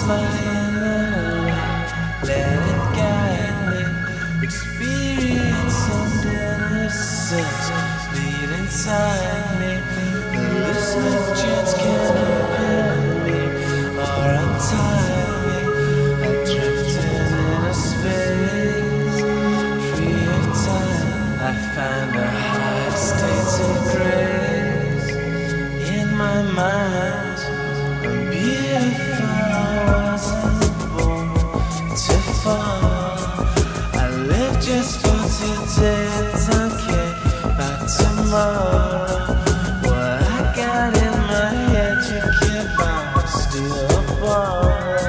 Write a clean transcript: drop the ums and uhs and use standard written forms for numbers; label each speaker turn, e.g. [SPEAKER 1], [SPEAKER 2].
[SPEAKER 1] my inner light, let it guide me. Experience and innocence bleed inside me. Hallucinant chance can offend me or untie me. I drifted in a space free of time. I find a high state of grace in my mind. I'm beautiful, I wasn't born to fall. I live just for today, don't care about tomorrow. What I got in my head, you can't buy, steal a ball.